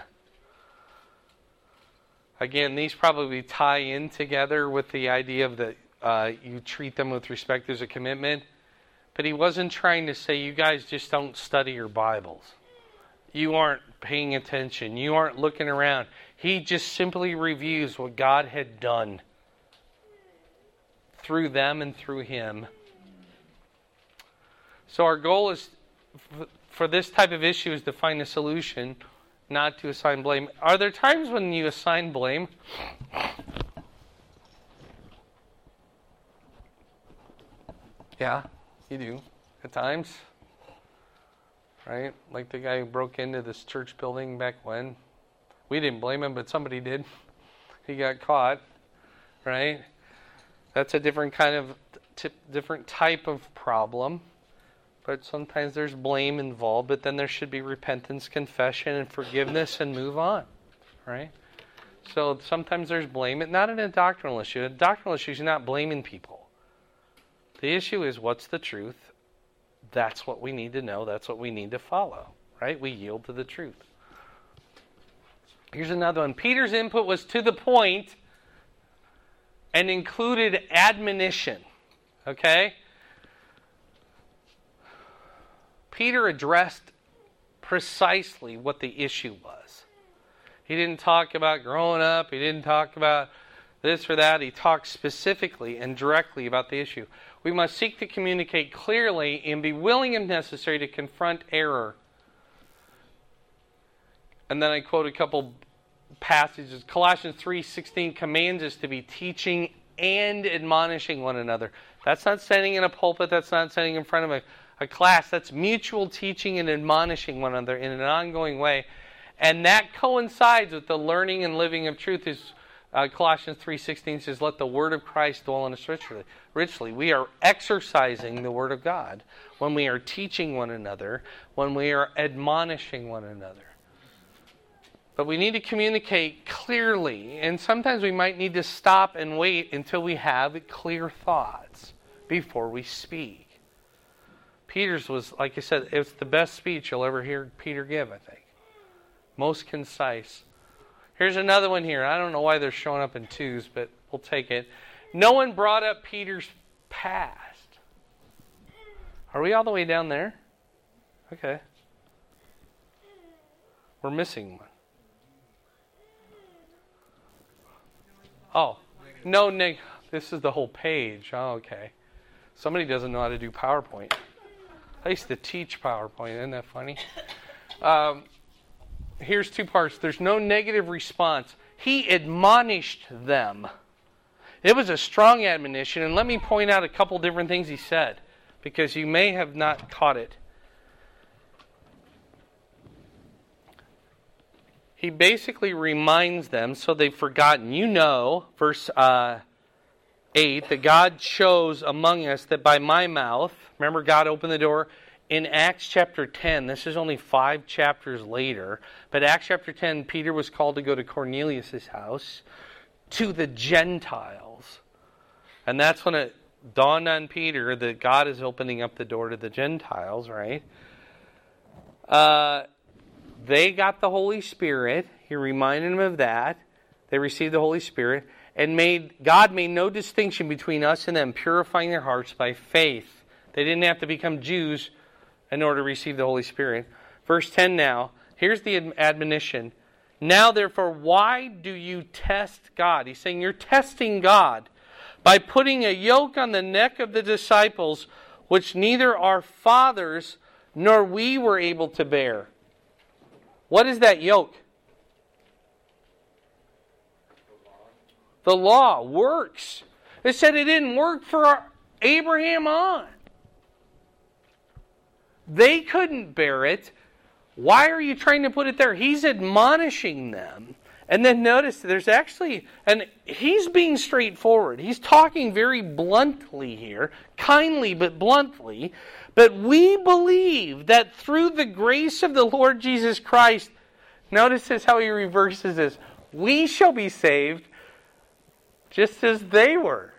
Again, these probably tie in together with the idea of that uh, you treat them with respect. There's a commitment. But he wasn't trying to say, you guys just don't study your Bibles. You aren't paying attention. You aren't looking around. He just simply reviews what God had done through them and through him, So our goal is, for this type of issue, is to find a solution, not to assign blame. Are there times when you assign blame? Yeah, you do. At times. Right? Like the guy who broke into this church building back when. We didn't blame him, but somebody did. He got caught. Right? That's a different kind of, t- different type of problem. But sometimes there's blame involved, but then there should be repentance, confession, and forgiveness, and move on. Right? So sometimes there's blame. It's not in a doctrinal issue. A doctrinal issue is not blaming people. The issue is, what's the truth? That's what we need to know. That's what we need to follow. Right? We yield to the truth. Here's another one. Peter's input was to the point and included admonition. Okay? Peter addressed precisely what the issue was. He didn't talk about growing up. He didn't talk about this or that. He talked specifically and directly about the issue. We must seek to communicate clearly and be willing, if necessary, to confront error. And then I quote a couple passages. Colossians three sixteen commands us to be teaching and admonishing one another. That's not standing in a pulpit. That's not standing in front of a A class. That's mutual teaching and admonishing one another in an ongoing way. And that coincides with the learning and living of truth. Is uh, Colossians three sixteen says, let the word of Christ dwell in us richly. richly. We are exercising the word of God when we are teaching one another, when we are admonishing one another. But we need to communicate clearly. And sometimes we might need to stop and wait until we have clear thoughts before we speak. Peter's was, like I said, it's the best speech you'll ever hear Peter give, I think. Most concise. Here's another one here. I don't know why they're showing up in twos, but we'll take it. No one brought up Peter's past. Are we all the way down there? Okay. We're missing one. Oh. No, Nick. This is the whole page. Oh, okay. Somebody doesn't know how to do PowerPoint. I used to teach PowerPoint. Isn't that funny? Um, here's two parts. There's no negative response. He admonished them. It was a strong admonition. And let me point out a couple different things he said, because you may have not caught it. He basically reminds them, so they've forgotten. You know, verse uh, eight, that God chose among us that by my mouth, remember God opened the door? In Acts chapter ten, this is only five chapters later, but Acts chapter ten, Peter was called to go to Cornelius' house, to the Gentiles. And that's when it dawned on Peter that God is opening up the door to the Gentiles, right? Uh, they got the Holy Spirit. He reminded them of that. They received the Holy Spirit. And made God made no distinction between us and them, purifying their hearts by faith. They didn't have to become Jews in order to receive the Holy Spirit. Verse ten now. Here's the admonition. Now, therefore, why do you test God? He's saying you're testing God by putting a yoke on the neck of the disciples, which neither our fathers nor we were able to bear. What is that yoke? The law works. It said it didn't work for Abraham on. They couldn't bear it. Why are you trying to put it there? He's admonishing them. And then notice there's actually, and he's being straightforward. He's talking very bluntly here, kindly but bluntly. But we believe that through the grace of the Lord Jesus Christ, notice this how he reverses this. We shall be saved just as they were.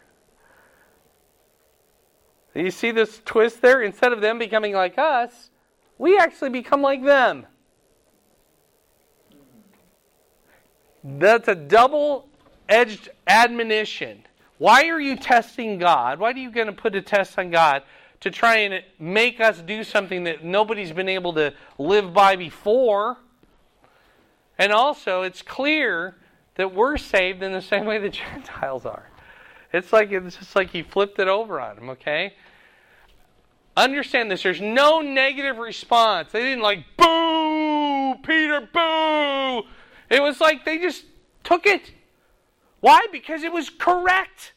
You see this twist there? Instead of them becoming like us, we actually become like them. That's a double-edged admonition. Why are you testing God? Why are you going to put a test on God? To try and make us do something that nobody's been able to live by before. And also, it's clear that we're saved in the same way the Gentiles are. It's like it's just like he flipped it over on them, okay? Understand this. There's no negative response. They didn't like, boo, Peter, boo. It was like they just took it. Why? Because it was correct.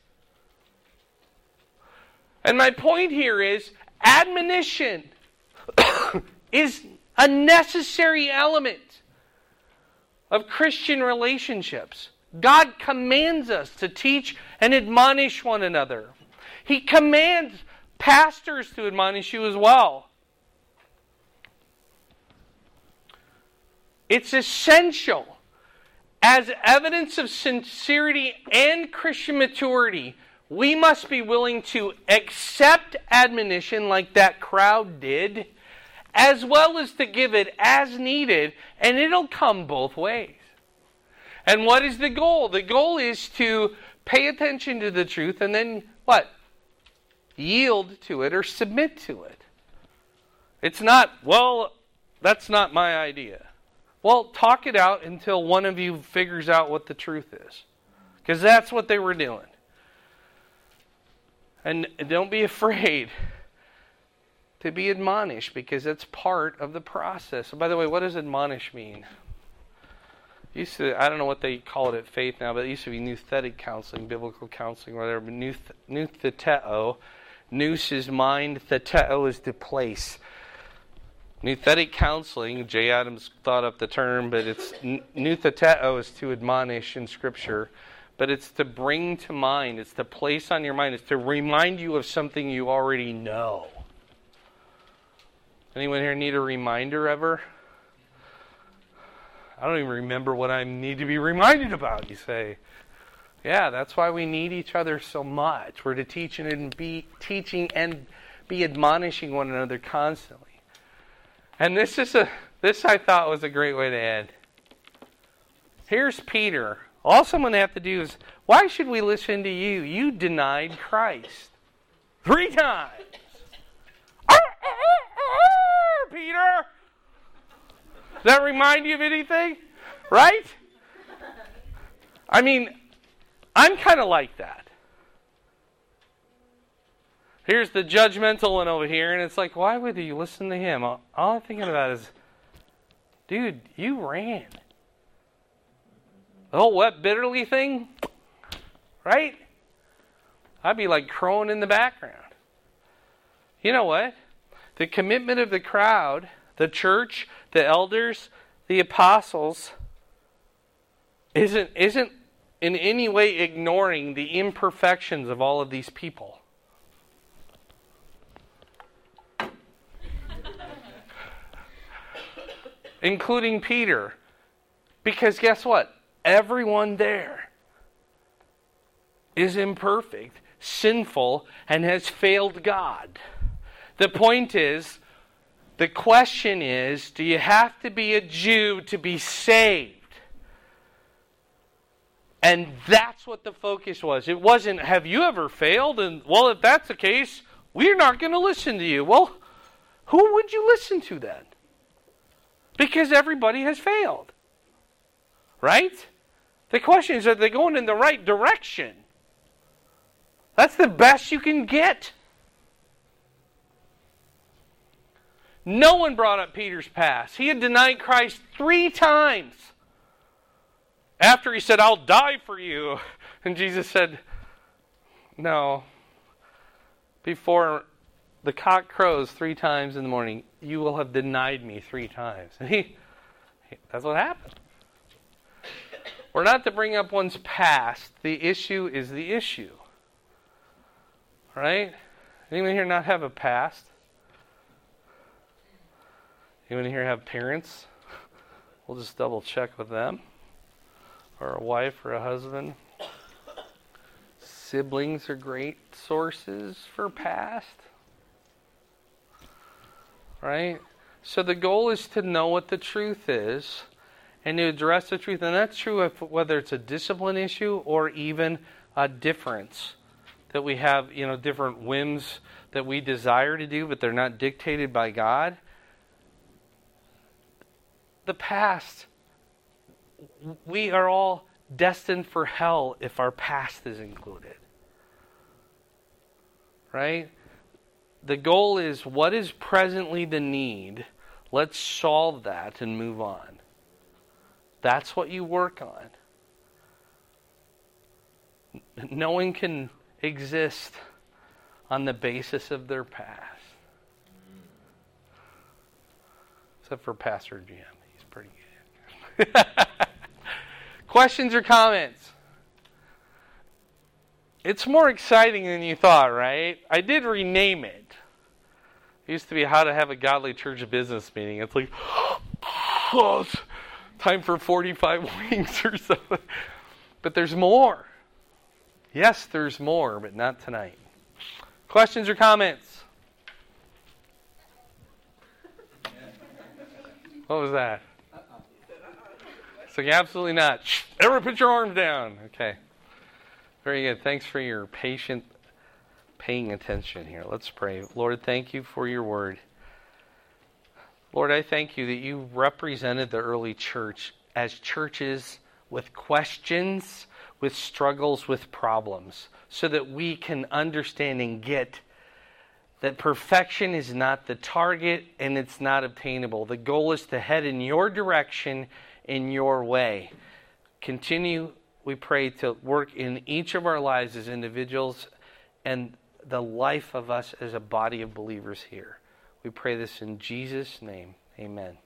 And my point here is, admonition is a necessary element of Christian relationships. God commands us to teach and admonish one another. He commands pastors to admonish you as well. It's essential. As evidence of sincerity and Christian maturity, we must be willing to accept admonition like that crowd did, as well as to give it as needed, and it'll come both ways. And what is the goal? The goal is to pay attention to the truth and then what? Yield to it or submit to it. It's not, well, that's not my idea. Well, talk it out until one of you figures out what the truth is. Because that's what they were doing. And don't be afraid to be admonished, because that's part of the process. And by the way, what does admonish mean? Used to, I don't know what they call it at Faith now, but it used to be nouthetic counseling, biblical counseling, whatever. But nouth, noutheteo, nous is mind, theteo is to place. Nouthetic counseling, Jay Adams thought up the term, but it's noutheteo is to admonish in Scripture, but it's to bring to mind, it's to place on your mind, it's to remind you of something you already know. Anyone here need a reminder ever? I don't even remember what I need to be reminded about, you say. Yeah, that's why we need each other so much. We're to teach and be teaching and be admonishing one another constantly. And this is a this I thought was a great way to end. Here's Peter. All someone have to do is, why should we listen to you? You denied Christ. Three times. Peter! Does that remind you of anything? Right? I mean, I'm kind of like that. Here's the judgmental one over here, and it's like, why would you listen to him? All, all I'm thinking about is, dude, you ran. The whole wept bitterly thing, right? I'd be like crowing in the background. You know what? The commitment of the crowd, the church, the elders, the apostles, isn't, isn't in any way ignoring the imperfections of all of these people. Including Peter. Because guess what? Everyone there is imperfect, sinful, and has failed God. The point is, the question is, do you have to be a Jew to be saved? And that's what the focus was. It wasn't, have you ever failed? And, well, if that's the case, we're not going to listen to you. Well, who would you listen to then? Because everybody has failed. Right? The question is, are they going in the right direction? That's the best you can get. No one brought up Peter's past. He had denied Christ three times. After he said, I'll die for you. And Jesus said, no. Before the cock crows three times in the morning, you will have denied me three times. And he, that's what happened. We're not to bring up one's past. The issue is the issue. Right? Anyone here not have a past? Anyone here have parents? We'll just double check with them. Or a wife or a husband. Siblings are great sources for past. Right? So the goal is to know what the truth is and to address the truth. And that's true if, whether it's a discipline issue or even a difference. That we have, you know, different whims that we desire to do, but they're not dictated by God. The past, we are all destined for hell if our past is included. Right? the goal is, what is presently the need? Let's solve that and move on. That's what you work on. No one can exist on the basis of their past. Except for Pastor Jim. He's pretty good. Questions or comments? It's more exciting than you thought, right? I did rename it. It used to be How to Have a Godly Church Business Meeting. It's like, oh, it's time for forty-five wings or something. But there's more. Yes, there's more, but not tonight. Questions or comments? What was that? It's like, absolutely not. Everyone put your arms down. Okay. Very good. Thanks for your patient paying attention here. Let's pray. Lord, thank you for your word. Lord, I thank you that you represented the early church as churches with questions, with struggles, with problems, so that we can understand and get that perfection is not the target and it's not obtainable. The goal is to head in your direction, in your way. Continue, we pray, to work in each of our lives as individuals and the life of us as a body of believers here. We pray this in Jesus' name. Amen.